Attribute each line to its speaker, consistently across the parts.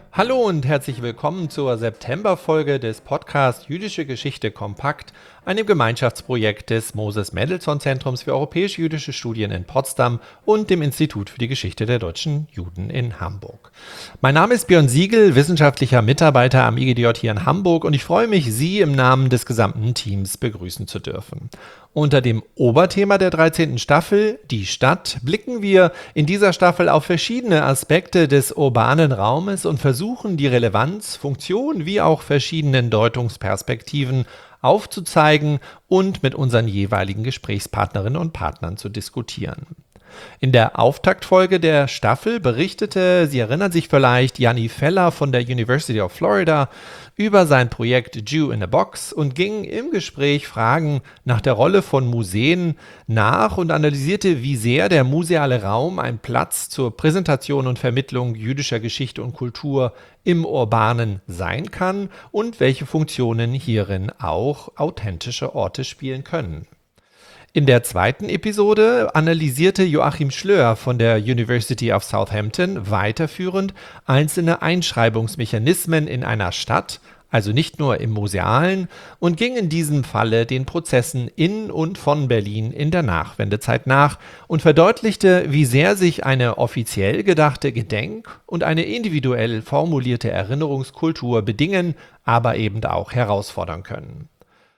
Speaker 1: Hallo und herzlich willkommen zur Septemberfolge des Podcasts Jüdische Geschichte kompakt, einem Gemeinschaftsprojekt des Moses-Mendelssohn-Zentrums für europäisch-jüdische Studien in Potsdam und dem Institut für die Geschichte der deutschen Juden in Hamburg. Mein Name ist Björn Siegel, wissenschaftlicher Mitarbeiter am IGDJ hier in Hamburg, und ich freue mich, Sie im Namen des gesamten Teams begrüßen zu dürfen. Unter dem Oberthema der 13. Staffel, die Stadt, blicken wir in dieser Staffel auf verschiedene Aspekte des urbanen Raumes und versuchen, die Relevanz, Funktion wie auch verschiedenen Deutungsperspektiven aufzuzeigen und mit unseren jeweiligen Gesprächspartnerinnen und Partnern zu diskutieren. In der Auftaktfolge der Staffel berichtete, Sie erinnern sich vielleicht, Janni Feller von der University of Florida über sein Projekt Jew in a Box und ging im Gespräch Fragen nach der Rolle von Museen nach und analysierte, wie sehr der museale Raum ein Platz zur Präsentation und Vermittlung jüdischer Geschichte und Kultur im Urbanen sein kann und welche Funktionen hierin auch authentische Orte spielen können. In der zweiten Episode analysierte Joachim Schlör von der University of Southampton weiterführend einzelne Einschreibungsmechanismen in einer Stadt, also nicht nur im Musealen, und ging in diesem Falle den Prozessen in und von Berlin in der Nachwendezeit nach und verdeutlichte, wie sehr sich eine offiziell gedachte Gedenk- und eine individuell formulierte Erinnerungskultur bedingen, aber eben auch herausfordern können.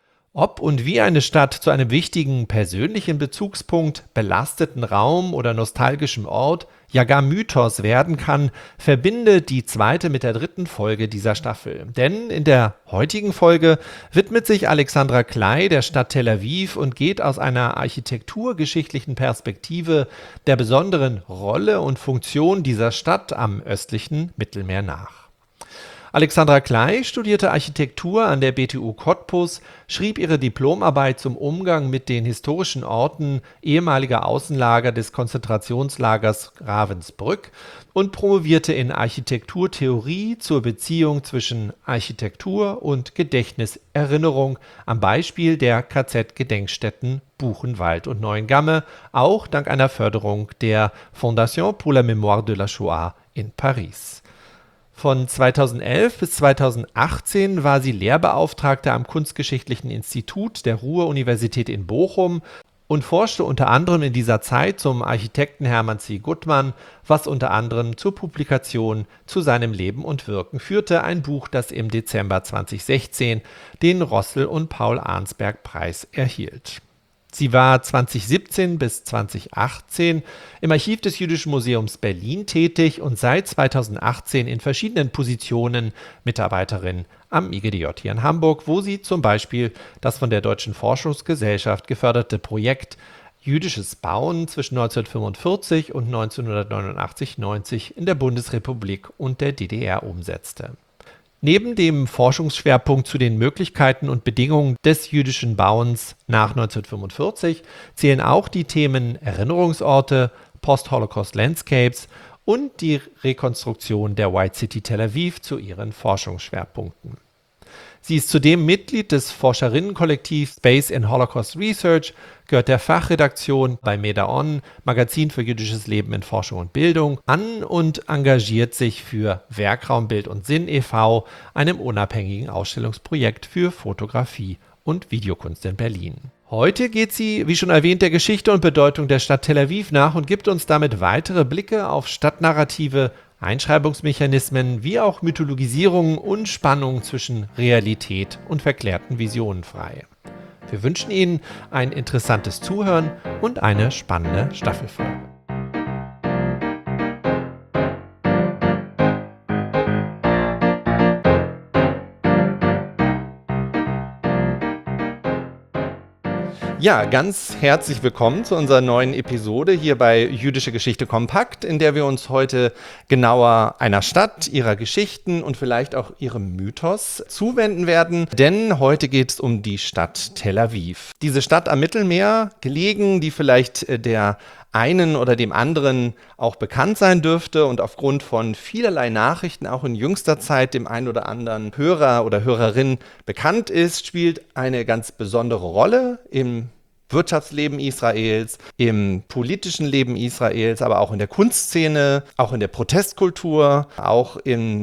Speaker 1: Ob und wie eine Stadt zu einem wichtigen persönlichen Bezugspunkt, belasteten Raum oder nostalgischem Ort, ja gar Mythos werden kann, verbindet die zweite mit der dritten Folge dieser Staffel. Denn in der heutigen Folge widmet sich Alexandra Klei der Stadt Tel Aviv und geht aus einer architekturgeschichtlichen Perspektive der besonderen Rolle und Funktion dieser Stadt am östlichen Mittelmeer nach. Alexandra Klei studierte Architektur an der BTU Cottbus, schrieb ihre Diplomarbeit zum Umgang mit den historischen Orten ehemaliger Außenlager des Konzentrationslagers Ravensbrück und promovierte in Architekturtheorie zur Beziehung zwischen Architektur und Gedächtniserinnerung am Beispiel der KZ-Gedenkstätten Buchenwald und Neuengamme, auch dank einer Förderung der Fondation pour la Mémoire de la Shoah in Paris. Von 2011 bis 2018 war sie Lehrbeauftragte am Kunstgeschichtlichen Institut der Ruhr-Universität in Bochum und forschte unter anderem in dieser Zeit zum Architekten Hermann C. Gutmann, was unter anderem zur Publikation zu seinem Leben und Wirken führte, ein Buch, das im Dezember 2016 den Rossel- und Paul-Arnsberg-Preis erhielt. Sie war 2017 bis 2018 im Archiv des Jüdischen Museums Berlin tätig und seit 2018 in verschiedenen Positionen Mitarbeiterin am IGDJ hier in Hamburg, wo sie zum Beispiel das von der Deutschen Forschungsgesellschaft geförderte Projekt Jüdisches Bauen zwischen 1945 und 1989-90 in der Bundesrepublik und der DDR umsetzte. Neben dem Forschungsschwerpunkt zu den Möglichkeiten und Bedingungen des jüdischen Bauens nach 1945 zählen auch die Themen Erinnerungsorte, Post-Holocaust Landscapes und die Rekonstruktion der White City Tel Aviv zu ihren Forschungsschwerpunkten. Sie ist zudem Mitglied des Forscherinnenkollektivs Space in Holocaust Research, gehört der Fachredaktion bei MEDA-On, Magazin für jüdisches Leben in Forschung und Bildung, an und engagiert sich für Werkraum Bild und Sinn e.V., einem unabhängigen Ausstellungsprojekt für Fotografie und Videokunst in Berlin. Heute geht sie, wie schon erwähnt, der Geschichte und Bedeutung der Stadt Tel Aviv nach und gibt uns damit weitere Blicke auf Stadtnarrative, Einschreibungsmechanismen wie auch Mythologisierung und Spannung zwischen Realität und verklärten Visionen frei. Wir wünschen Ihnen ein interessantes Zuhören und eine spannende Staffelfolge. Ja, ganz herzlich willkommen zu unserer neuen Episode hier bei Jüdische Geschichte kompakt, in der wir uns heute genauer einer Stadt, ihrer Geschichten und vielleicht auch ihrem Mythos zuwenden werden. Denn heute geht es um die Stadt Tel Aviv. Diese Stadt am Mittelmeer, gelegen, die vielleicht der einen oder dem anderen auch bekannt sein dürfte und aufgrund von vielerlei Nachrichten auch in jüngster Zeit dem einen oder anderen Hörer oder Hörerin bekannt ist, spielt eine ganz besondere Rolle im Wirtschaftsleben Israels, im politischen Leben Israels, aber auch in der Kunstszene, auch in der Protestkultur, auch in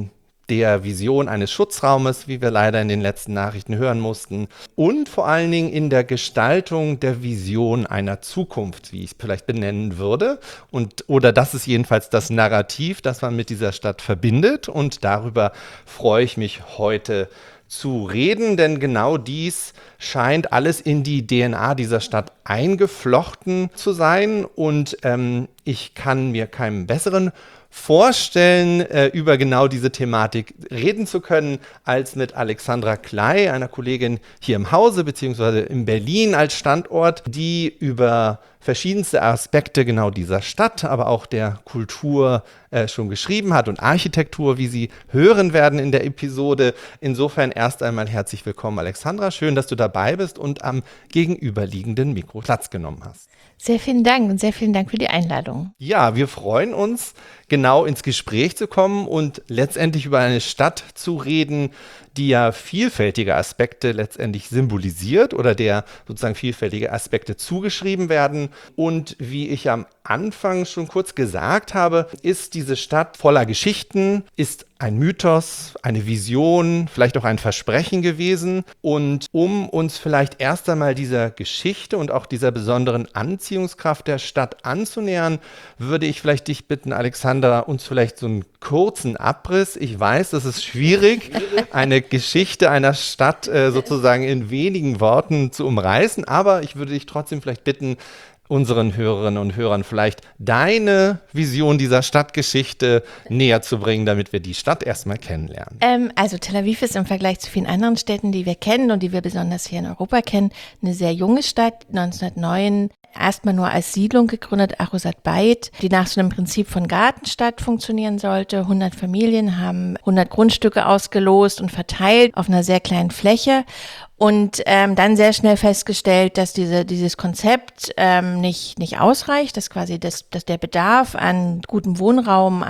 Speaker 1: der Vision eines Schutzraumes, wie wir leider in den letzten Nachrichten hören mussten, und vor allen Dingen in der Gestaltung der Vision einer Zukunft, wie ich es vielleicht benennen würde. Oder das ist jedenfalls das Narrativ, das man mit dieser Stadt verbindet. Und darüber freue ich mich heute zu reden, denn genau dies scheint alles in die DNA dieser Stadt eingeflochten zu sein. Und ich kann mir keinen besseren vorstellen, über genau diese Thematik reden zu können, als mit Alexandra Klei, einer Kollegin hier im Hause, beziehungsweise in Berlin als Standort, die über verschiedenste Aspekte genau dieser Stadt, aber auch der Kultur schon geschrieben hat und Architektur, wie Sie hören werden in der Episode. Insofern erst einmal herzlich willkommen, Alexandra. Schön, dass du dabei bist und am gegenüberliegenden Mikro Platz genommen hast.
Speaker 2: Sehr vielen Dank und sehr vielen Dank für die Einladung.
Speaker 1: Ja, wir freuen uns, genau ins Gespräch zu kommen und letztendlich über eine Stadt zu reden, die ja vielfältige Aspekte letztendlich symbolisiert oder der sozusagen vielfältige Aspekte zugeschrieben werden. Und wie ich am Anfang schon kurz gesagt habe, ist diese Stadt voller Geschichten, ist ein Mythos, eine Vision, vielleicht auch ein Versprechen gewesen. Und um uns vielleicht erst einmal dieser Geschichte und auch dieser besonderen Anziehungskraft der Stadt anzunähern, würde ich vielleicht dich bitten, Alexandra, uns vielleicht so einen kurzen Abriss. Ich weiß, das ist schwierig, eine Geschichte einer Stadt sozusagen in wenigen Worten zu umreißen, aber ich würde dich trotzdem vielleicht bitten, unseren Hörerinnen und Hörern vielleicht deine Vision dieser Stadtgeschichte näher zu bringen, damit wir die Stadt erstmal kennenlernen.
Speaker 2: Also Tel Aviv ist im Vergleich zu vielen anderen Städten, die wir kennen und die wir besonders hier in Europa kennen, eine sehr junge Stadt, 1909 erstmal nur als Siedlung gegründet, Achusat Beit, die nach so einem Prinzip von Gartenstadt funktionieren sollte. 100 Familien haben 100 Grundstücke ausgelost und verteilt auf einer sehr kleinen Fläche. Und dann sehr schnell festgestellt, dass dieses Konzept nicht ausreicht, dass quasi dass der Bedarf an gutem Wohnraum,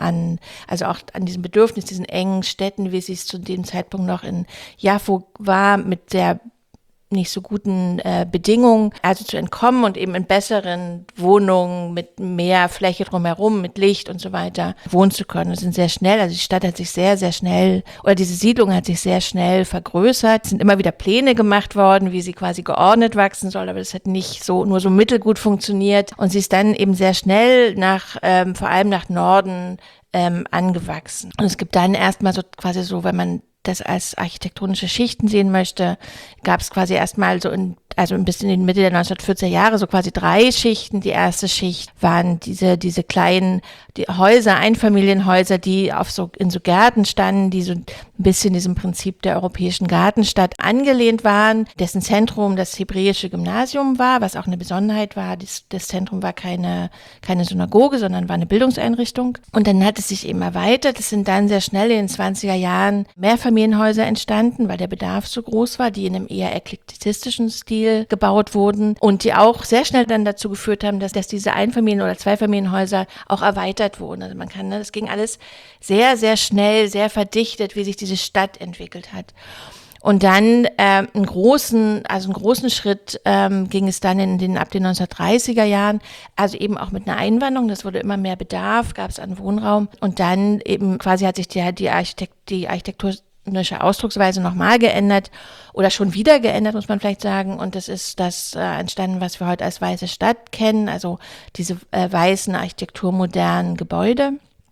Speaker 2: also auch an diesem Bedürfnis, diesen engen Städten, wie es zu dem Zeitpunkt noch in Jaffo war, mit der nicht so guten Bedingungen, also zu entkommen und eben in besseren Wohnungen mit mehr Fläche drumherum, mit Licht und so weiter wohnen zu können. Wir sind sehr schnell, also die Stadt hat sich sehr, sehr schnell, oder diese Siedlung hat sich sehr schnell vergrößert. Es sind immer wieder Pläne gemacht worden, wie sie quasi geordnet wachsen soll, aber das hat nicht nur so mittelgut funktioniert. Und sie ist dann eben sehr schnell vor allem nach Norden angewachsen. Und es gibt dann erstmal so quasi so, wenn man das als architektonische Schichten sehen möchte, gab es quasi erstmal also ein bisschen in Mitte der 1940er Jahre, so quasi 3 Schichten. Die erste Schicht waren diese kleinen, die Häuser, Einfamilienhäuser, die in so Gärten standen, die so ein bisschen diesem Prinzip der europäischen Gartenstadt angelehnt waren, dessen Zentrum das hebräische Gymnasium war, was auch eine Besonderheit war. Das Zentrum war keine Synagoge, sondern war eine Bildungseinrichtung. Und dann hat es sich eben erweitert. Es sind dann sehr schnell in den 20er Jahren Mehrfamilienhäuser entstanden, weil der Bedarf so groß war, die in einem eher eklektizistischen Stil gebaut wurden und die auch sehr schnell dann dazu geführt haben, dass diese Einfamilien- oder Zweifamilienhäuser auch erweitert wurden. Also das ging alles sehr, sehr schnell, sehr verdichtet, wie sich diese Stadt entwickelt hat. Und dann einen großen Schritt ging es dann ab den 1930er Jahren, also eben auch mit einer Einwanderung, das wurde immer mehr Bedarf, gab es an Wohnraum und dann eben quasi hat sich die architekturische Ausdrucksweise nochmal geändert oder schon wieder geändert, muss man vielleicht sagen. Und das ist das entstanden, was wir heute als Weiße Stadt kennen, also diese weißen architekturmodernen Gebäude,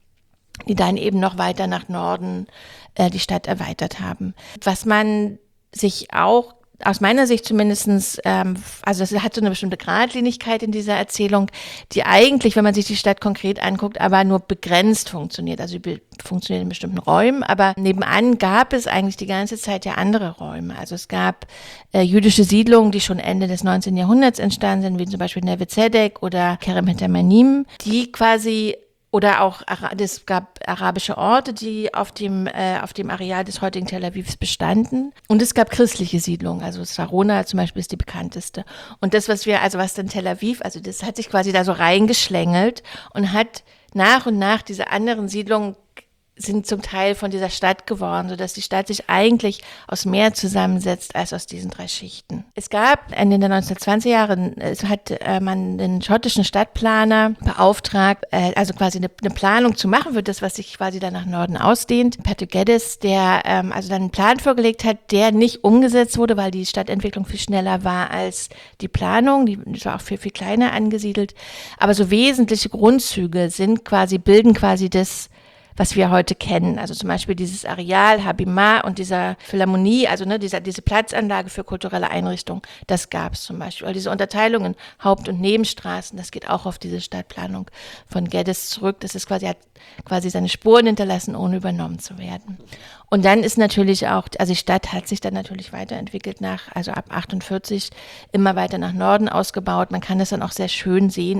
Speaker 2: die dann eben noch weiter nach Norden die Stadt erweitert haben. Was man sich auch aus meiner Sicht zumindestens, also das hat so eine bestimmte Geradlinigkeit in dieser Erzählung, die eigentlich, wenn man sich die Stadt konkret anguckt, aber nur begrenzt funktioniert. Also die funktioniert in bestimmten Räumen, aber nebenan gab es eigentlich die ganze Zeit ja andere Räume. Also es gab jüdische Siedlungen, die schon Ende des 19. Jahrhunderts entstanden sind, wie zum Beispiel Neve Tzedek oder Kerem Hetamanim, die quasi oder auch, es gab arabische Orte, die auf dem Areal des heutigen Tel Avivs bestanden. Und es gab christliche Siedlungen, also Sarona zum Beispiel ist die bekannteste. Und das, was dann Tel Aviv, also das hat sich quasi da so reingeschlängelt und hat nach und nach diese anderen Siedlungen sind zum Teil von dieser Stadt geworden, sodass die Stadt sich eigentlich aus mehr zusammensetzt als aus diesen 3 Schichten. Es gab in den 1920er Jahren, hat man den schottischen Stadtplaner beauftragt, also quasi eine Planung zu machen für das, was sich quasi dann nach Norden ausdehnt. Patrick Geddes, der also dann einen Plan vorgelegt hat, der nicht umgesetzt wurde, weil die Stadtentwicklung viel schneller war als die Planung. Die war auch viel, viel kleiner angesiedelt. Aber so wesentliche Grundzüge bilden quasi das, was wir heute kennen. Also zum Beispiel dieses Areal, Habimar und dieser Philharmonie, also diese Platzanlage für kulturelle Einrichtungen, das gab es zum Beispiel. Oder diese Unterteilung in Haupt- und Nebenstraßen, das geht auch auf diese Stadtplanung von Geddes zurück. Das ist hat quasi seine Spuren hinterlassen, ohne übernommen zu werden. Und dann ist natürlich auch, also die Stadt hat sich dann natürlich weiterentwickelt also ab 48 immer weiter nach Norden ausgebaut. Man kann das dann auch sehr schön sehen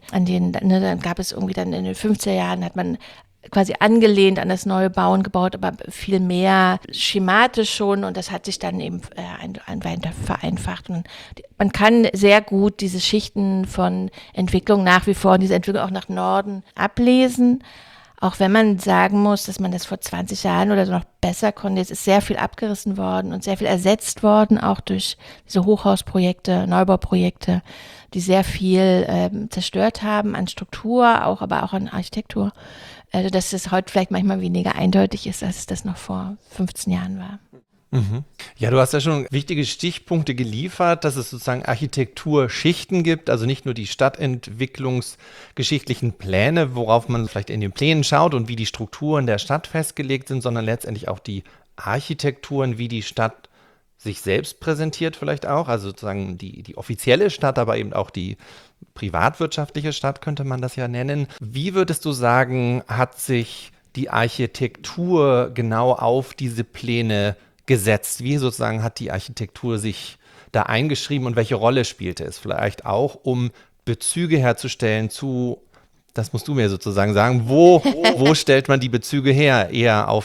Speaker 2: dann gab es irgendwie dann in den 50er Jahren hat man quasi angelehnt an das neue Bauen gebaut, aber viel mehr schematisch schon, und das hat sich dann eben weiter vereinfacht. Und man kann sehr gut diese Schichten von Entwicklung nach wie vor, diese Entwicklung auch nach Norden ablesen, auch wenn man sagen muss, dass man das vor 20 Jahren oder so noch besser konnte. Es ist sehr viel abgerissen worden und sehr viel ersetzt worden, auch durch diese Hochhausprojekte, Neubauprojekte, die sehr viel zerstört haben an Struktur, aber auch an Architektur. Also dass es heute vielleicht manchmal weniger eindeutig ist, als es das noch vor 15 Jahren war.
Speaker 1: Mhm. Ja, du hast ja schon wichtige Stichpunkte geliefert, dass es sozusagen Architekturschichten gibt, also nicht nur die stadtentwicklungsgeschichtlichen Pläne, worauf man vielleicht in den Plänen schaut und wie die Strukturen der Stadt festgelegt sind, sondern letztendlich auch die Architekturen, wie die Stadt sich selbst präsentiert vielleicht auch, also sozusagen die offizielle Stadt, aber eben auch die privatwirtschaftliche Stadt könnte man das ja nennen. Wie würdest du sagen, hat sich die Architektur genau auf diese Pläne gesetzt? Wie sozusagen hat die Architektur sich da eingeschrieben und welche Rolle spielte es vielleicht auch, um Bezüge herzustellen das musst du mir sozusagen sagen, wo stellt man die Bezüge her? Eher auf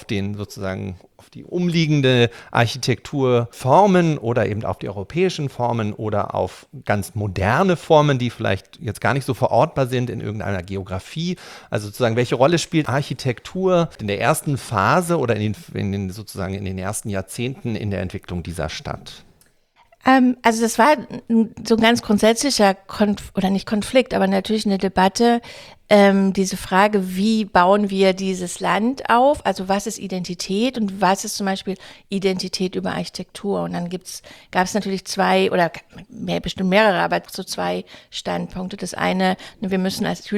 Speaker 1: auf die umliegende Architekturformen oder eben auf die europäischen Formen oder auf ganz moderne Formen, die vielleicht jetzt gar nicht so verortbar sind in irgendeiner Geografie. Also sozusagen, welche Rolle spielt Architektur in der ersten Phase oder in den ersten Jahrzehnten in der Entwicklung dieser Stadt?
Speaker 2: Also das war so ein ganz grundsätzlicher nicht Konflikt, aber natürlich eine Debatte, diese Frage, wie bauen wir dieses Land auf? Also was ist Identität und was ist zum Beispiel Identität über Architektur? Und dann gab es natürlich bestimmt mehrere, aber so 2 Standpunkte. Das eine, wir müssen als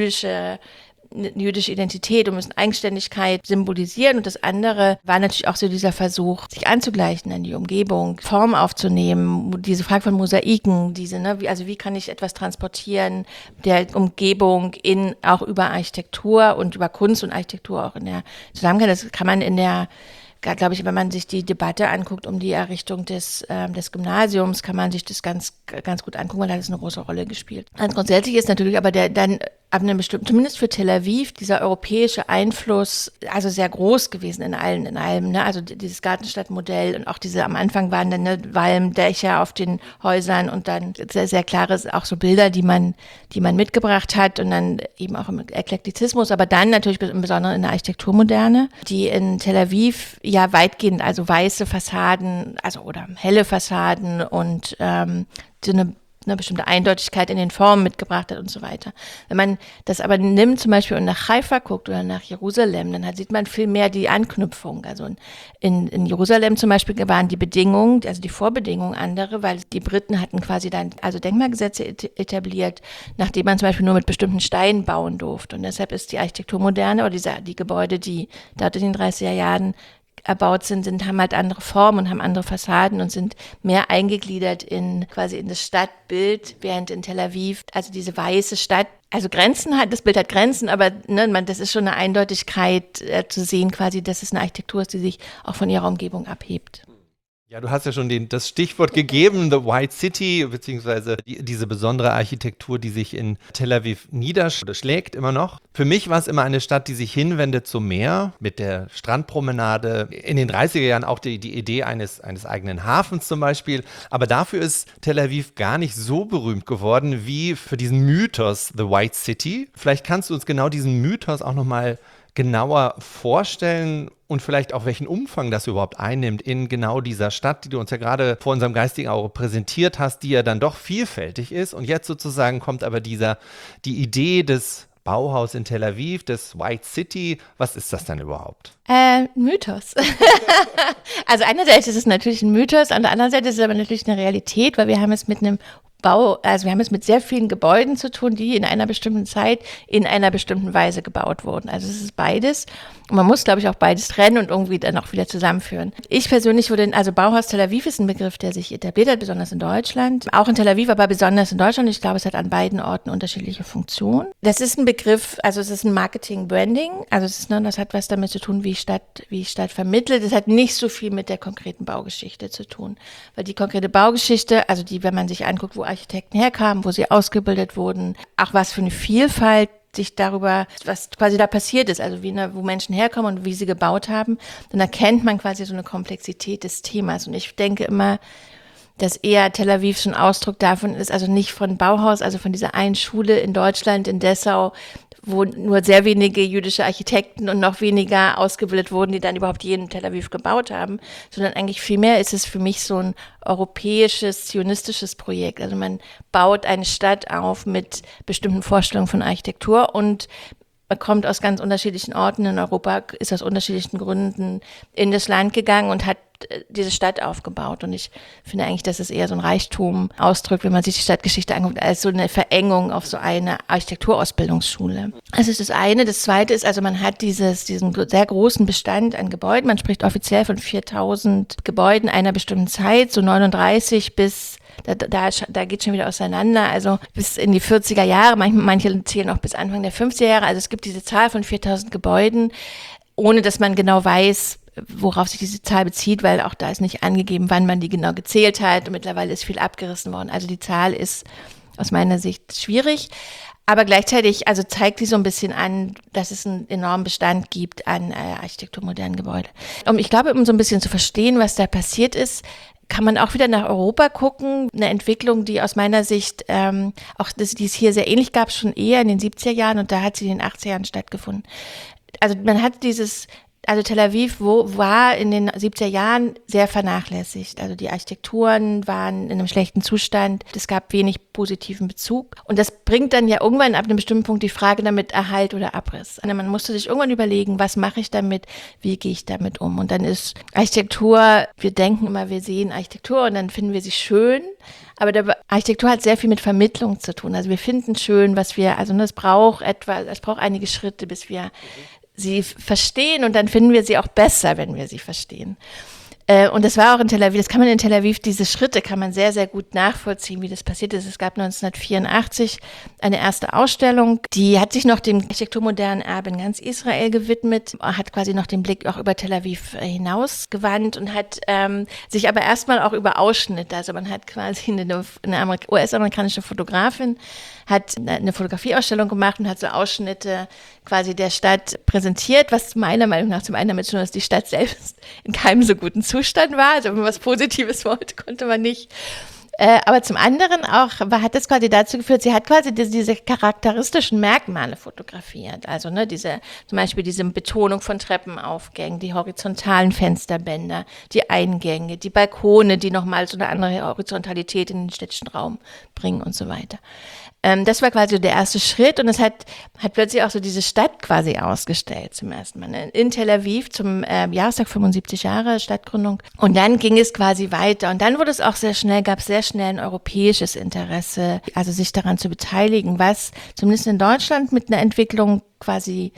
Speaker 2: jüdische Identität und müssen Eigenständigkeit symbolisieren. Und das andere war natürlich auch so dieser Versuch, sich anzugleichen an die Umgebung, Form aufzunehmen, diese Frage von Mosaiken, wie kann ich etwas transportieren der Umgebung auch über Architektur und über Kunst und Architektur auch in der Zusammenhang. Das kann man glaube ich, wenn man sich die Debatte anguckt um die Errichtung des Gymnasiums, kann man sich das ganz, ganz gut angucken, weil da hat es eine große Rolle gespielt. Ganz grundsätzlich ist natürlich aber dann ab einem bestimmten, zumindest für Tel Aviv, dieser europäische Einfluss also sehr groß gewesen in allem, ne? Also dieses Gartenstadtmodell und auch am Anfang waren dann Walmdächer auf den Häusern und dann sehr, sehr klare auch so Bilder, die man mitgebracht hat und dann eben auch im Eklektizismus, aber dann natürlich im Besonderen in der Architekturmoderne, die in Tel Aviv ja weitgehend, also weiße Fassaden, oder helle Fassaden und so eine bestimmte Eindeutigkeit in den Formen mitgebracht hat und so weiter. Wenn man das aber nimmt zum Beispiel und nach Haifa guckt oder nach Jerusalem, dann sieht man viel mehr die Anknüpfung. Also in Jerusalem zum Beispiel waren die Bedingungen, also die Vorbedingungen andere, weil die Briten hatten quasi dann Denkmalgesetze etabliert, nachdem man zum Beispiel nur mit bestimmten Steinen bauen durfte. Und deshalb ist die Architekturmoderne oder die Gebäude, die dort in den 30er Jahren erbaut sind, haben halt andere Formen und haben andere Fassaden und sind mehr eingegliedert in das Stadtbild, während in Tel Aviv, also diese weiße Stadt, also das Bild hat Grenzen, aber das ist schon eine Eindeutigkeit zu sehen quasi, dass es eine Architektur ist, die sich auch von ihrer Umgebung abhebt.
Speaker 1: Ja, du hast ja schon das Stichwort gegeben, The White City, beziehungsweise diese besondere Architektur, die sich in Tel Aviv niederschlägt immer noch. Für mich war es immer eine Stadt, die sich hinwendet zum Meer, mit der Strandpromenade. In den 30er Jahren auch die Idee eines eigenen Hafens zum Beispiel. Aber dafür ist Tel Aviv gar nicht so berühmt geworden wie für diesen Mythos The White City. Vielleicht kannst du uns genau diesen Mythos auch nochmal genauer vorstellen und vielleicht auch welchen Umfang das überhaupt einnimmt in genau dieser Stadt, die du uns ja gerade vor unserem geistigen Auge präsentiert hast, die ja dann doch vielfältig ist. Und jetzt sozusagen kommt aber die Idee des Bauhaus in Tel Aviv, des White City. Was ist das denn überhaupt?
Speaker 2: Mythos. Also einerseits ist es natürlich ein Mythos, an der anderen Seite ist es aber natürlich eine Realität, weil wir haben es mit einem also wir haben es mit sehr vielen Gebäuden zu tun, die in einer bestimmten Zeit in einer bestimmten Weise gebaut wurden. Also es ist beides. Und man muss, glaube ich, auch beides trennen und irgendwie dann auch wieder zusammenführen. Ich persönlich also Bauhaus Tel Aviv ist ein Begriff, der sich etabliert hat, besonders in Deutschland. Auch in Tel Aviv, aber besonders in Deutschland. Ich glaube, es hat an beiden Orten unterschiedliche Funktionen. Das ist ein Begriff, also es ist ein Marketing-Branding. Also das hat was damit zu tun, wie Stadt vermittelt. Es hat nicht so viel mit der konkreten Baugeschichte zu tun. Weil die konkrete Baugeschichte, also wenn man sich anguckt, wo Architekten herkamen, wo sie ausgebildet wurden, auch was für eine Vielfalt sich darüber, was quasi da passiert ist, also wo Menschen herkommen und wie sie gebaut haben, dann erkennt man quasi so eine Komplexität des Themas. Und ich denke immer, dass eher Tel Aviv schon Ausdruck davon ist, also nicht von Bauhaus, also von dieser einen Schule in Deutschland, in Dessau, wo nur sehr wenige jüdische Architekten und noch weniger ausgebildet wurden, die dann überhaupt je in Tel Aviv gebaut haben, sondern eigentlich vielmehr ist es für mich so ein europäisches, zionistisches Projekt. Also man baut eine Stadt auf mit bestimmten Vorstellungen von Architektur und man kommt aus ganz unterschiedlichen Orten in Europa, ist aus unterschiedlichen Gründen in das Land gegangen und hat diese Stadt aufgebaut. Und ich finde eigentlich, dass es eher so ein Reichtum ausdrückt, wenn man sich die Stadtgeschichte anguckt, als so eine Verengung auf so eine Architekturausbildungsschule. Das ist das eine. Das zweite ist, also man hat diesen sehr großen Bestand an Gebäuden. Man spricht offiziell von 4000 Gebäuden einer bestimmten Zeit, so 39 bis da geht schon wieder auseinander, also bis in die 40er Jahre, manche zählen auch bis Anfang der 50er Jahre, also es gibt diese Zahl von 4000 Gebäuden, ohne dass man genau weiß, worauf sich diese Zahl bezieht, weil auch da ist nicht angegeben, wann man die genau gezählt hat und mittlerweile ist viel abgerissen worden, also die Zahl ist aus meiner Sicht schwierig. Aber gleichzeitig, also zeigt die so ein bisschen an, dass es einen enormen Bestand gibt an architekturmodernen Gebäuden. Ich glaube, um so ein bisschen zu verstehen, was da passiert ist, kann man auch wieder nach Europa gucken. Eine Entwicklung, die aus meiner Sicht die es hier sehr ähnlich gab, schon eher in den 70er Jahren und da hat sie in den 80er Jahren stattgefunden. Also man hat also Tel Aviv war in den 70er Jahren sehr vernachlässigt. Also die Architekturen waren in einem schlechten Zustand. Es gab wenig positiven Bezug. Und das bringt dann ja irgendwann ab einem bestimmten Punkt die Frage damit Erhalt oder Abriss. Also man musste sich irgendwann überlegen, was mache ich damit, wie gehe ich damit um. Und dann ist Architektur, wir denken immer, wir sehen Architektur und dann finden wir sie schön. Aber Architektur hat sehr viel mit Vermittlung zu tun. Also wir finden schön, es braucht einige Schritte, bis wir sie verstehen und dann finden wir sie auch besser, wenn wir sie verstehen. Und das war auch in Tel Aviv, diese Schritte kann man sehr, sehr gut nachvollziehen, wie das passiert ist. Es gab 1984 eine erste Ausstellung, die hat sich noch dem architekturmodernen Erbe in ganz Israel gewidmet, hat quasi noch den Blick auch über Tel Aviv hinaus gewandt und hat sich aber erstmal auch über Ausschnitte, also man hat quasi eine US-amerikanische Fotografin, hat eine Fotografieausstellung gemacht und hat so Ausschnitte quasi der Stadt präsentiert, was meiner Meinung nach zum einen damit schon, dass die Stadt selbst in keinem so guten Zustand war. Also wenn man was Positives wollte, konnte man nicht. Aber zum anderen auch hat das quasi dazu geführt, sie hat quasi diese charakteristischen Merkmale fotografiert. Also zum Beispiel diese Betonung von Treppenaufgängen, die horizontalen Fensterbänder, die Eingänge, die Balkone, die nochmal so eine andere Horizontalität in den städtischen Raum bringen und so weiter. Das war quasi der erste Schritt und es hat plötzlich auch so diese Stadt quasi ausgestellt zum ersten Mal in Tel Aviv zum Jahrestag 75 Jahre Stadtgründung und dann ging es quasi weiter und dann gab es sehr schnell ein europäisches Interesse, also sich daran zu beteiligen, was zumindest in Deutschland mit einer Entwicklung quasi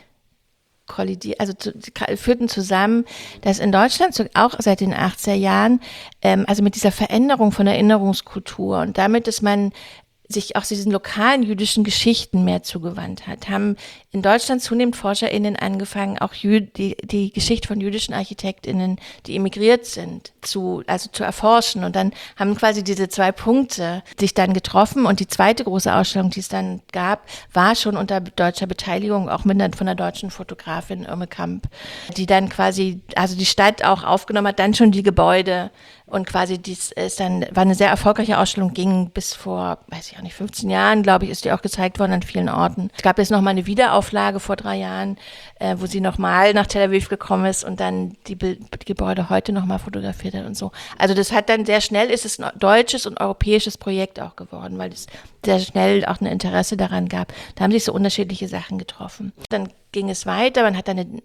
Speaker 2: führten zusammen, dass in Deutschland auch seit den 80er Jahren, also mit dieser Veränderung von Erinnerungskultur und damit, dass man sich auch diesen lokalen jüdischen Geschichten mehr zugewandt hat, haben in Deutschland zunehmend ForscherInnen angefangen, auch die Geschichte von jüdischen ArchitektInnen, die emigriert sind, zu erforschen. Und dann haben quasi diese zwei Punkte sich dann getroffen. Und die zweite große Ausstellung, die es dann gab, war schon unter deutscher Beteiligung, auch von der deutschen Fotografin Irme Kamp, die dann quasi, also die Stadt auch aufgenommen hat, dann schon die Gebäude. Und quasi war eine sehr erfolgreiche Ausstellung, ging bis vor, 15 Jahren, glaube ich, ist die auch gezeigt worden an vielen Orten. Es gab jetzt nochmal eine Wiederauflage vor 3 Jahren, wo sie nochmal nach Tel Aviv gekommen ist und dann die Gebäude heute nochmal fotografiert hat und so. Also das hat dann sehr schnell, ist es ein deutsches und europäisches Projekt auch geworden, weil es sehr schnell auch ein Interesse daran gab. Da haben sich so unterschiedliche Sachen getroffen. Dann ging es weiter, man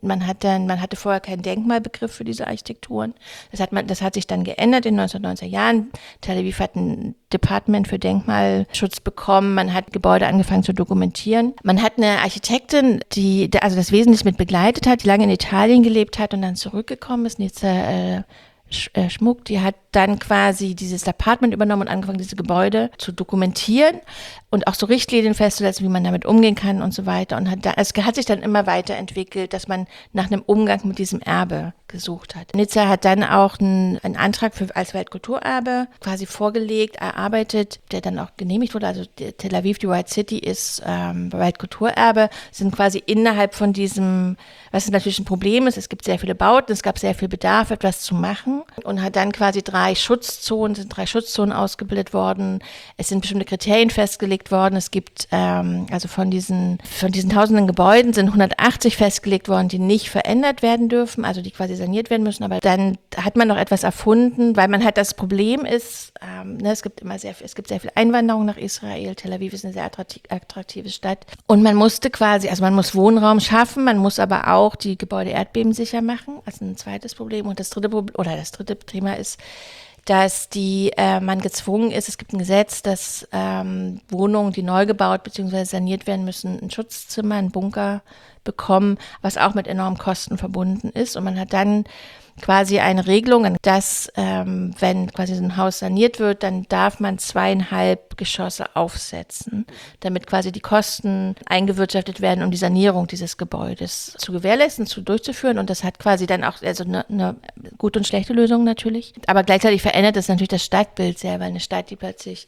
Speaker 2: hatte vorher keinen Denkmalbegriff für diese Architekturen. Das hat sich dann geändert in den 1990er Jahren. Tel Aviv hat ein Department für Denkmalschutz bekommen, man hat Gebäude angefangen zu dokumentieren. Man hat eine Architektin, die also das wesentlich mit begleitet hat, die lange in Italien gelebt hat und dann zurückgekommen ist, Nizza Schmuck, die hat dann quasi dieses Apartment übernommen und angefangen, diese Gebäude zu dokumentieren und auch so Richtlinien festzusetzen, wie man damit umgehen kann und so weiter. Und es hat sich dann immer weiterentwickelt, dass man nach einem Umgang mit diesem Erbe gesucht hat. Nizza hat dann auch einen Antrag als Weltkulturerbe quasi vorgelegt, erarbeitet, der dann auch genehmigt wurde. Also Tel Aviv, die White City, ist Weltkulturerbe, sind quasi innerhalb von diesem, was natürlich ein Problem ist, es gibt sehr viele Bauten, es gab sehr viel Bedarf, etwas zu machen und hat dann quasi 3 Schutzzonen ausgebildet worden. Es sind bestimmte Kriterien festgelegt worden. Es gibt, also von diesen tausenden Gebäuden sind 180 festgelegt worden, die nicht verändert werden dürfen, also die quasi saniert werden müssen. Aber dann hat man noch etwas erfunden, weil man halt das Problem ist, es gibt sehr viel Einwanderung nach Israel. Tel Aviv ist eine sehr attraktive Stadt. Und man musste man muss Wohnraum schaffen, man muss aber auch die Gebäude erdbebensicher machen. Also ein zweites Problem. Und das dritte Thema ist, dass man gezwungen ist, es gibt ein Gesetz, dass Wohnungen, die neu gebaut bzw. saniert werden müssen, ein Schutzzimmer, einen Bunker bekommen, was auch mit enormen Kosten verbunden ist. Und man hat dann quasi eine Regelung, dass wenn quasi so ein Haus saniert wird, dann darf man 2,5 Geschosse aufsetzen, damit quasi die Kosten eingewirtschaftet werden, um die Sanierung dieses Gebäudes zu gewährleisten, durchzuführen. Und das hat quasi dann auch also eine gute und schlechte Lösung natürlich. Aber gleichzeitig verändert das natürlich das Stadtbild sehr, weil eine Stadt, die plötzlich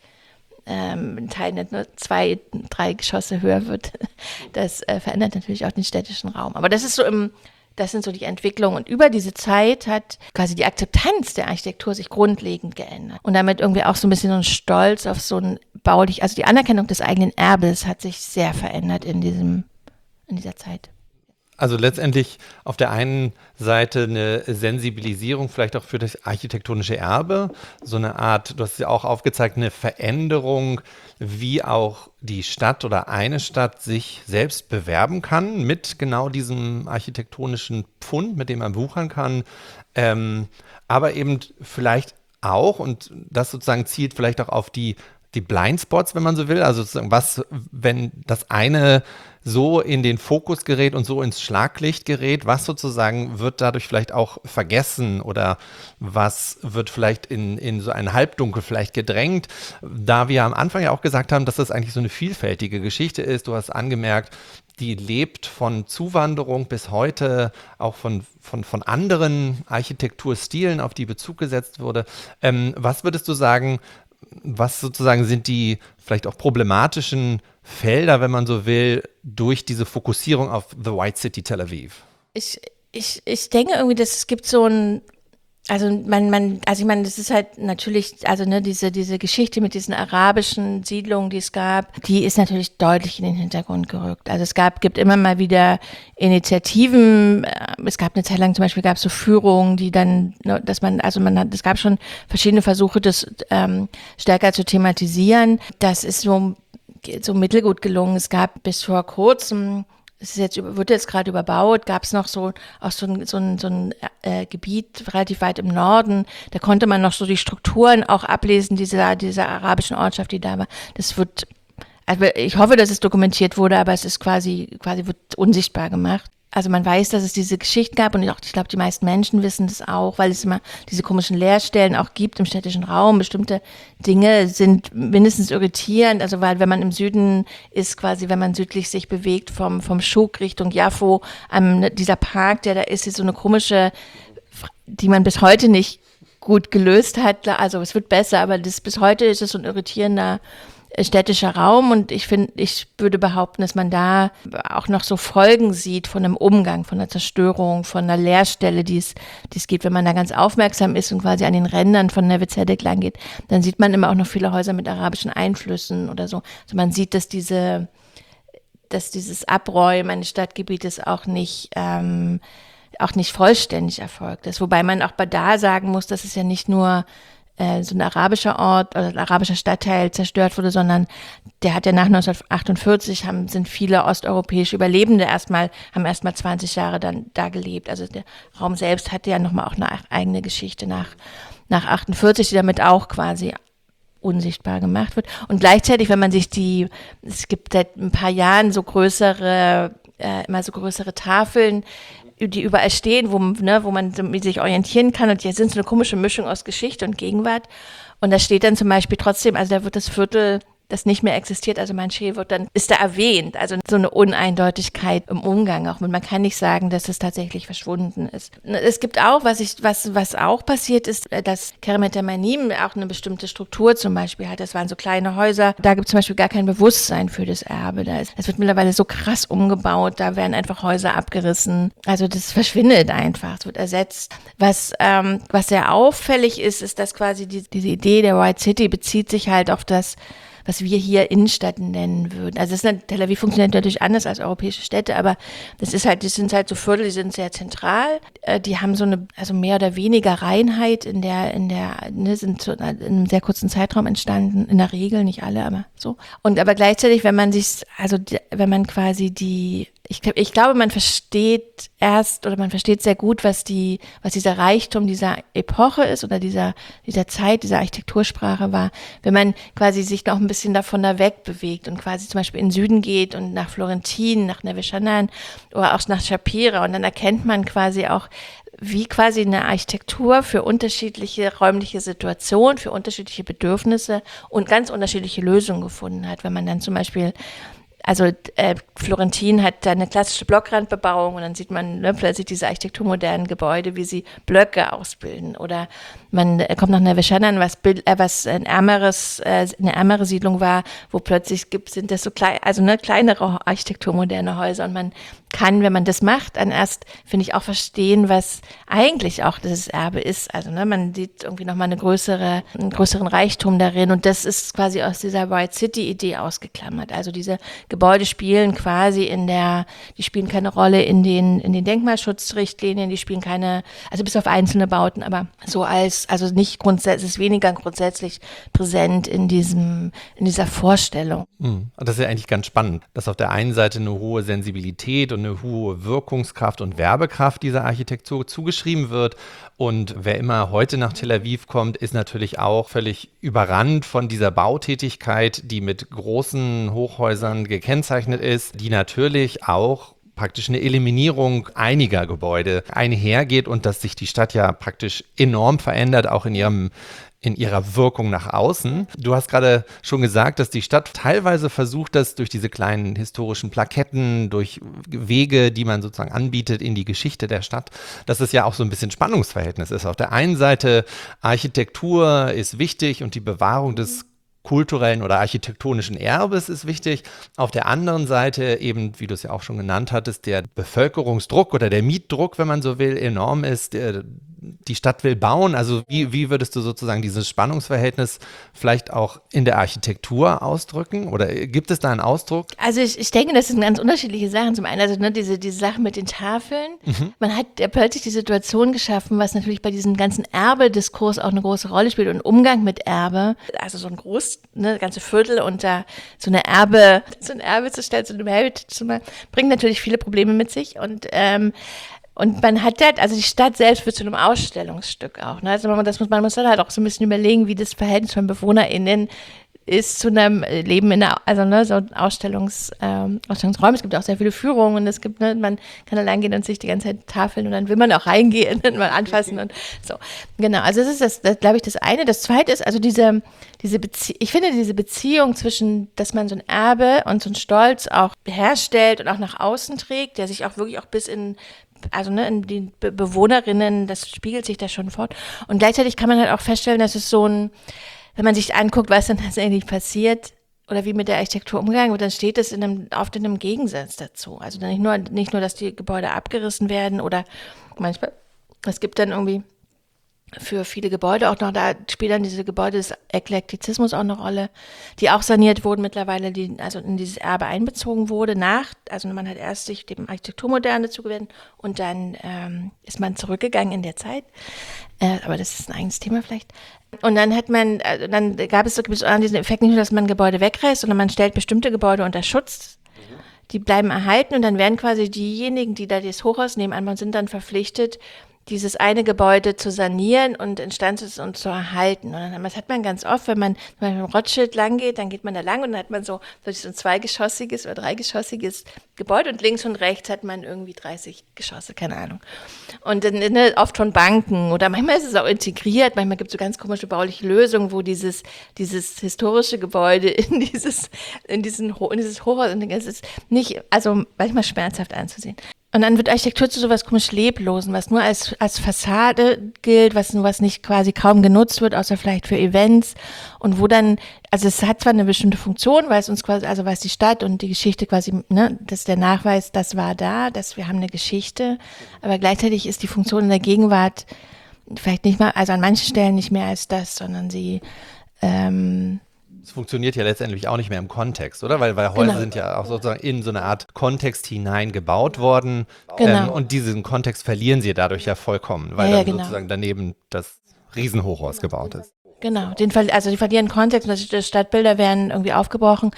Speaker 2: in Teilen nur 2, 3 Geschosse höher wird, das verändert natürlich auch den städtischen Raum. Aber das sind so die Entwicklungen. Und über diese Zeit hat quasi die Akzeptanz der Architektur sich grundlegend geändert. Und damit irgendwie auch so ein bisschen so ein Stolz auf so ein also die Anerkennung des eigenen Erbes hat sich sehr verändert in dieser Zeit.
Speaker 1: Also letztendlich auf der einen Seite eine Sensibilisierung vielleicht auch für das architektonische Erbe, so eine Art, du hast ja auch aufgezeigt, eine Veränderung, wie auch die Stadt oder eine Stadt sich selbst bewerben kann mit genau diesem architektonischen Pfund, mit dem man wuchern kann, aber eben vielleicht auch, und das sozusagen zielt vielleicht auch auf die Blindspots, wenn man so will, also sozusagen was, wenn das eine so in den Fokus gerät und so ins Schlaglicht gerät, was sozusagen wird dadurch vielleicht auch vergessen oder was wird vielleicht in so ein Halbdunkel vielleicht gedrängt, da wir am Anfang ja auch gesagt haben, dass das eigentlich so eine vielfältige Geschichte ist. Du hast angemerkt, die lebt von Zuwanderung bis heute, auch von anderen Architekturstilen, auf die Bezug gesetzt wurde. Was würdest du sagen, was sozusagen sind die vielleicht auch problematischen Felder, wenn man so will, durch diese Fokussierung auf The White City Tel Aviv?
Speaker 2: Ich denke irgendwie, dass es gibt so ein, also ich meine, das ist halt natürlich, also diese Geschichte mit diesen arabischen Siedlungen, die es gab, die ist natürlich deutlich in den Hintergrund gerückt. Also es gibt immer mal Initiativen, es gab eine Zeit lang zum Beispiel, gab es so Führungen, die dann, es gab schon verschiedene Versuche, das stärker zu thematisieren. Das ist so mittelgut gelungen. Es gab bis vor kurzem, wird jetzt gerade überbaut, gab es noch so ein Gebiet relativ weit im Norden, da konnte man noch so die Strukturen auch ablesen, dieser arabischen Ortschaft, die da war. Also ich hoffe, dass es dokumentiert wurde, aber es ist quasi wird unsichtbar gemacht. Also man weiß, dass es diese Geschichten gab und ich glaube, die meisten Menschen wissen das auch, weil es immer diese komischen Leerstellen auch gibt im städtischen Raum. Bestimmte Dinge sind mindestens irritierend, also weil wenn man im Süden ist, quasi wenn man südlich sich bewegt vom Schuk Richtung Jaffo, dieser Park, der da ist so eine komische, die man bis heute nicht gut gelöst hat. Also es wird besser, aber bis heute ist es so ein irritierender städtischer Raum und ich würde behaupten, dass man da auch noch so Folgen sieht von einem Umgang, von einer Zerstörung, von einer Leerstelle, die es gibt. Wenn man da ganz aufmerksam ist und quasi an den Rändern von Neve Zedek lang geht, dann sieht man immer auch noch viele Häuser mit arabischen Einflüssen oder so. Also man sieht, dass dieses Abräumen eines Stadtgebietes auch nicht vollständig erfolgt ist. Wobei man auch da sagen muss, dass es ja nicht nur so ein arabischer Ort oder ein arabischer Stadtteil zerstört wurde, sondern der hat ja nach 1948 sind viele osteuropäische Überlebende haben erstmal 20 Jahre dann da gelebt. Also der Raum selbst hatte ja nochmal auch eine eigene Geschichte nach 48, die damit auch quasi unsichtbar gemacht wird. Und gleichzeitig, wenn man sich es gibt seit ein paar Jahren immer so größere Tafeln, die überall stehen, wo man sich orientieren kann. Und hier sind so eine komische Mischung aus Geschichte und Gegenwart. Und da steht dann zum Beispiel trotzdem, also da wird das Viertel, das nicht mehr existiert, also Manche ist da erwähnt. Also so eine Uneindeutigkeit im Umgang auch. Und man kann nicht sagen, dass es tatsächlich verschwunden ist. Es gibt auch, was auch passiert ist, dass Keramet Temanim auch eine bestimmte Struktur zum Beispiel hat. Das waren so kleine Häuser. Da gibt es zum Beispiel gar kein Bewusstsein für das Erbe. Es wird mittlerweile so krass umgebaut. Da werden einfach Häuser abgerissen. Also das verschwindet einfach. Es wird ersetzt. Was sehr auffällig ist, dass quasi diese Idee der White City bezieht sich halt auf das, was wir hier Innenstadt nennen würden. Also Tel Aviv funktioniert natürlich anders als europäische Städte, aber die sind halt so Viertel, die sind sehr zentral. Die haben also mehr oder weniger Reinheit sind so in einem sehr kurzen Zeitraum entstanden. In der Regel, nicht alle, aber so. Aber gleichzeitig, wenn man quasi ich glaube, man versteht sehr gut, was dieser Reichtum dieser Epoche ist oder dieser Zeit, dieser Architektursprache war, wenn man quasi sich noch ein bisschen davon da weg bewegt und quasi zum Beispiel in den Süden geht und nach Florentin, nach Neve Sha'anan oder auch nach Shapira und dann erkennt man quasi auch, wie quasi eine Architektur für unterschiedliche räumliche Situationen, für unterschiedliche Bedürfnisse und ganz unterschiedliche Lösungen gefunden hat. Wenn man dann zum Beispiel Florentin hat da eine klassische Blockrandbebauung und dann sieht man plötzlich diese architekturmodernen Gebäude, wie sie Blöcke ausbilden. Oder man kommt nach Neve Sha'anan, was eine ärmere Siedlung war, wo plötzlich sind das so kleinere architekturmoderne Häuser. Und man kann, wenn man das macht, dann erst, finde ich, auch verstehen, was eigentlich auch das Erbe ist. Also man sieht irgendwie nochmal einen größeren Reichtum darin. Und das ist quasi aus dieser White City-Idee ausgeklammert. Also diese Gebäude spielen quasi die spielen keine Rolle in den Denkmalschutzrichtlinien, die spielen keine, also bis auf einzelne Bauten, aber also nicht grundsätzlich, es ist weniger grundsätzlich präsent in dieser Vorstellung.
Speaker 1: Das ist ja eigentlich ganz spannend, dass auf der einen Seite eine hohe Sensibilität und eine hohe Wirkungskraft und Werbekraft dieser Architektur zugeschrieben wird. Und wer immer heute nach Tel Aviv kommt, ist natürlich auch völlig überrannt von dieser Bautätigkeit, die mit großen Hochhäusern gekennzeichnet ist, die natürlich auch praktisch eine Eliminierung einiger Gebäude einhergeht und dass sich die Stadt ja praktisch enorm verändert, auch in ihrer Wirkung nach außen. Du hast gerade schon gesagt, dass die Stadt teilweise versucht, das durch diese kleinen historischen Plaketten, durch Wege, die man sozusagen anbietet in die Geschichte der Stadt, dass es ja auch so ein bisschen Spannungsverhältnis ist. Auf der einen Seite Architektur ist wichtig und die Bewahrung des kulturellen oder architektonischen Erbes ist wichtig. Auf der anderen Seite eben, wie du es ja auch schon genannt hattest, der Bevölkerungsdruck oder der Mietdruck, wenn man so will, enorm ist. Die Stadt will bauen. Also wie würdest du sozusagen dieses Spannungsverhältnis vielleicht auch in der Architektur ausdrücken? Oder gibt es da einen Ausdruck?
Speaker 2: Also ich denke, das sind ganz unterschiedliche Sachen. Zum einen, also diese Sache mit den Tafeln. Man hat ja plötzlich die Situation geschaffen, was natürlich bei diesem ganzen Erbediskurs auch eine große Rolle spielt und Umgang mit Erbe. Also so ein ganze Viertel unter so ein Erbe zu stellen, so einem Heritage zu machen, bringt natürlich viele Probleme mit sich und man hat halt, also die Stadt selbst wird zu einem Ausstellungsstück auch. Ne? Also man muss dann halt auch so ein bisschen überlegen, wie das Verhältnis von BewohnerInnen ist zu einem Leben so Ausstellungsräumen. Es gibt auch sehr viele Führungen und es gibt, man kann allein gehen und sich die ganze Zeit tafeln und dann will man auch reingehen und mal anfassen und so. Genau, also das ist das glaube ich, das eine. Das zweite ist also ich finde diese Beziehung zwischen, dass man so ein Erbe und so ein Stolz auch herstellt und auch nach außen trägt, der sich auch wirklich auch bis in die Bewohnerinnen, das spiegelt sich da schon fort. Und gleichzeitig kann man halt auch feststellen, dass es wenn man sich anguckt, was dann tatsächlich passiert, oder wie mit der Architektur umgegangen wird, dann steht es oft in einem Gegensatz dazu. Also dann nicht nur, dass die Gebäude abgerissen werden oder manchmal, es gibt dann irgendwie für viele Gebäude auch noch, da spielt dann diese Gebäude des Eklektizismus auch eine Rolle, die auch saniert wurden mittlerweile, also in dieses Erbe einbezogen wurde also man hat erst sich dem Architekturmoderne zugewendet und dann ist man zurückgegangen in der Zeit, aber das ist ein eigenes Thema vielleicht. Und dann gibt es auch diesen Effekt nicht nur, dass man Gebäude wegreißt, sondern man stellt bestimmte Gebäude unter Schutz. Die bleiben erhalten und dann werden quasi diejenigen, die da das Hochhaus nehmen, sind dann verpflichtet, dieses eine Gebäude zu sanieren und instand ist und zu erhalten. Und das hat man ganz oft, wenn man im Rothschild lang geht, dann geht man da lang und dann hat man so ein zweigeschossiges oder dreigeschossiges Gebäude und links und rechts hat man irgendwie 30 Geschosse, keine Ahnung. Und dann oft von Banken oder manchmal ist es auch integriert, manchmal gibt es so ganz komische bauliche Lösungen, wo dieses historische Gebäude in dieses Hochhaus, es ist nicht, also manchmal schmerzhaft anzusehen. Und dann wird Architektur zu sowas komisch Leblosen, was nur als Fassade gilt, was nicht quasi kaum genutzt wird, außer vielleicht für Events. Und wo dann, also es hat zwar eine bestimmte Funktion, weil es uns quasi, also weil es die Stadt und die Geschichte quasi, ne, das ist der Nachweis, das war da, dass wir haben eine Geschichte. Aber gleichzeitig ist die Funktion in der Gegenwart vielleicht nicht mal, also an manchen Stellen nicht mehr als das, sondern sie,
Speaker 1: es funktioniert ja letztendlich auch nicht mehr im Kontext, oder? Weil Häuser sind ja auch sozusagen in so eine Art Kontext hinein gebaut worden.
Speaker 2: Genau.
Speaker 1: Und diesen Kontext verlieren sie dadurch ja vollkommen, weil sozusagen daneben das Riesenhochhaus gebaut ist.
Speaker 2: Genau, die verlieren Kontext und die Stadtbilder werden irgendwie aufgebrochen.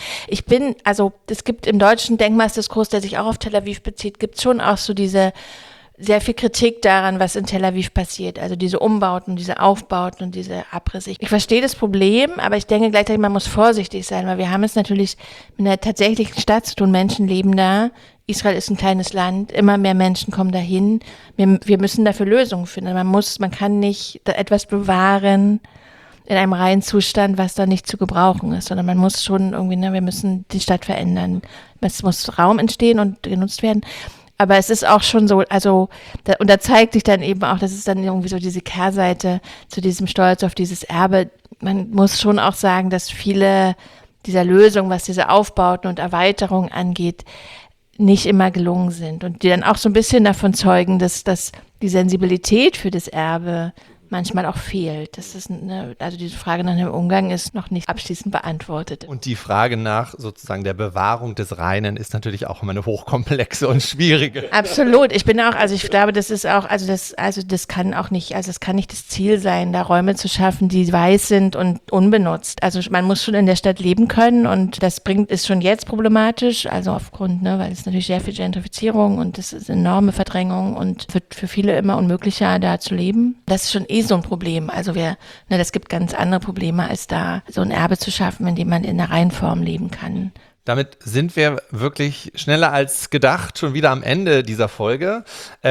Speaker 2: Es gibt im deutschen Denkmalsdiskurs, der sich auch auf Tel Aviv bezieht, gibt es schon auch so diese sehr viel Kritik daran, was in Tel Aviv passiert. Also diese Umbauten, diese Aufbauten und diese Abrisse. Ich verstehe das Problem, aber ich denke gleichzeitig, man muss vorsichtig sein, weil wir haben es natürlich mit einer tatsächlichen Stadt zu tun. Menschen leben da. Israel ist ein kleines Land. Immer mehr Menschen kommen dahin. Wir müssen dafür Lösungen finden. Man kann nicht etwas bewahren in einem reinen Zustand, was da nicht zu gebrauchen ist, sondern man muss schon irgendwie, wir müssen die Stadt verändern. Es muss Raum entstehen und genutzt werden. Aber es ist auch schon so, und da zeigt sich dann eben auch, das ist dann irgendwie so diese Kehrseite zu diesem Stolz auf dieses Erbe. Man muss schon auch sagen, dass viele dieser Lösungen, was diese Aufbauten und Erweiterungen angeht, nicht immer gelungen sind. Und die dann auch so ein bisschen davon zeugen, dass die Sensibilität für das Erbe manchmal auch fehlt. Also diese Frage nach dem Umgang ist noch nicht abschließend beantwortet.
Speaker 1: Und die Frage nach sozusagen der Bewahrung des Reinen ist natürlich auch immer eine hochkomplexe und schwierige.
Speaker 2: Absolut. Ich glaube, das ist auch, das kann auch nicht, es kann nicht das Ziel sein, da Räume zu schaffen, die weiß sind und unbenutzt. Also man muss schon in der Stadt leben können und das ist schon jetzt problematisch, also aufgrund, weil es natürlich sehr viel Gentrifizierung und das ist enorme Verdrängung und wird für viele immer unmöglicher, da zu leben. Das ist schon so ein Problem. Also das gibt ganz andere Probleme, als da so ein Erbe zu schaffen, in dem man in der Reihenform leben kann.
Speaker 1: Damit sind wir wirklich schneller als gedacht schon wieder am Ende dieser Folge.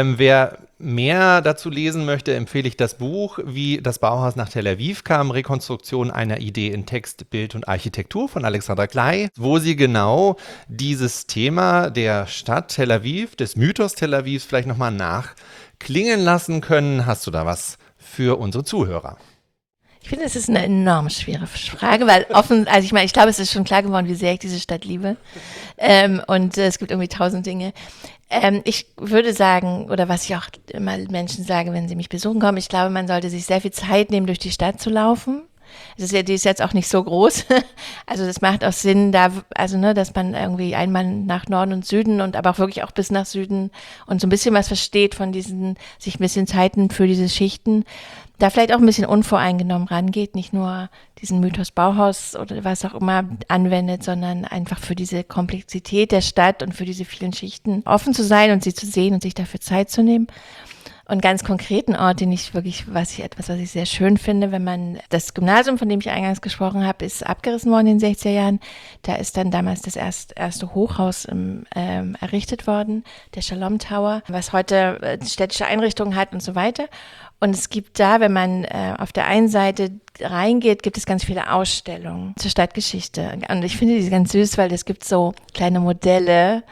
Speaker 1: Wer mehr dazu lesen möchte, empfehle ich das Buch Wie das Bauhaus nach Tel Aviv kam, Rekonstruktion einer Idee in Text, Bild und Architektur von Alexandra Klei, wo sie genau dieses Thema der Stadt Tel Aviv, des Mythos Tel Avivs vielleicht nochmal nachklingen lassen können. Hast du da was für unsere Zuhörer?
Speaker 2: Ich finde, es ist eine enorm schwere Frage, weil ich glaube, es ist schon klar geworden, wie sehr ich diese Stadt liebe. Und es gibt irgendwie 1000 Dinge. Ich würde sagen, oder was ich auch immer Menschen sage, wenn sie mich besuchen kommen, ich glaube, man sollte sich sehr viel Zeit nehmen, durch die Stadt zu laufen. Die ist jetzt auch nicht so groß. Also das macht auch Sinn, dass man irgendwie einmal nach Norden und Süden und aber auch wirklich auch bis nach Süden und so ein bisschen was versteht von sich ein bisschen Zeit nimmt für diese Schichten. Da vielleicht auch ein bisschen unvoreingenommen rangeht, nicht nur diesen Mythos Bauhaus oder was auch immer anwendet, sondern einfach für diese Komplexität der Stadt und für diese vielen Schichten offen zu sein und sie zu sehen und sich dafür Zeit zu nehmen. Und ganz konkreten Ort, was ich sehr schön finde, wenn man, das Gymnasium, von dem ich eingangs gesprochen habe, ist abgerissen worden in den 60er Jahren. Da ist dann damals das erste Hochhaus errichtet worden, der Shalom Tower, was heute städtische Einrichtungen hat und so weiter. Und es gibt da, wenn man auf der einen Seite reingeht, gibt es ganz viele Ausstellungen zur Stadtgeschichte. Und ich finde die ganz süß, weil es gibt so kleine Modelle,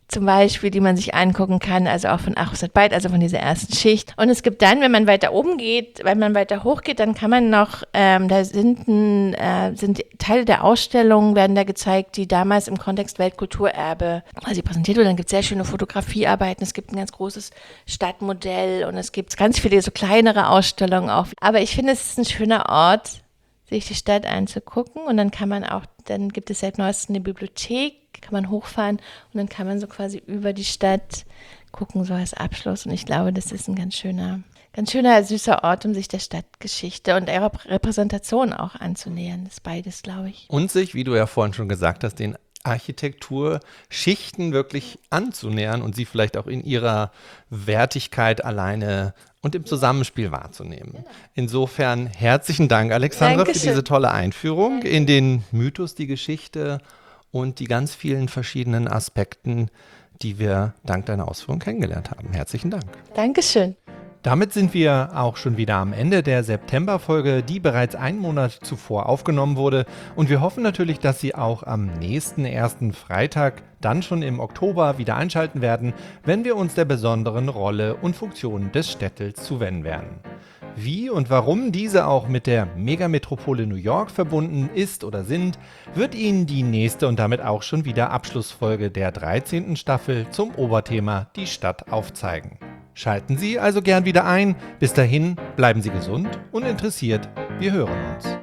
Speaker 2: zum Beispiel, die man sich angucken kann, also auch von Arhusat Beit, also von dieser ersten Schicht. Und es gibt dann, wenn man weiter oben geht, wenn man weiter hoch geht, dann kann man noch, da sind Teile der Ausstellung, werden da gezeigt, die damals im Kontext Weltkulturerbe quasi präsentiert wurden. Dann gibt es sehr schöne Fotografiearbeiten, es gibt ein ganz großes Stadtmodell und es gibt ganz viele so kleinere Ausstellungen auch. Aber ich finde, es ist ein schöner Ort, sich die Stadt anzugucken und dann gibt es seit neuestem eine Bibliothek, kann man hochfahren und dann kann man so quasi über die Stadt gucken, so als Abschluss. Und ich glaube, das ist ein ganz schöner, süßer Ort, um sich der Stadtgeschichte und ihrer Repräsentation auch anzunähern. Das ist beides, glaube ich.
Speaker 1: Und sich, wie du ja vorhin schon gesagt hast, den Architekturschichten wirklich anzunähern und sie vielleicht auch in ihrer Wertigkeit alleine und im Zusammenspiel wahrzunehmen. Genau. Insofern herzlichen Dank, Alexandra, für diese tolle Einführung in den Mythos, die Geschichte und die ganz vielen verschiedenen Aspekten, die wir dank deiner Ausführung kennengelernt haben. Herzlichen Dank.
Speaker 2: Dankeschön.
Speaker 1: Damit sind wir auch schon wieder am Ende der Septemberfolge, die bereits einen Monat zuvor aufgenommen wurde. Und wir hoffen natürlich, dass Sie auch am nächsten ersten Freitag, dann schon im Oktober, wieder einschalten werden, wenn wir uns der besonderen Rolle und Funktion des Städtels zuwenden werden. Wie und warum diese auch mit der Megametropole New York verbunden ist oder sind, wird Ihnen die nächste und damit auch schon wieder Abschlussfolge der 13. Staffel zum Oberthema Die Stadt aufzeigen. Schalten Sie also gern wieder ein. Bis dahin bleiben Sie gesund und interessiert. Wir hören uns.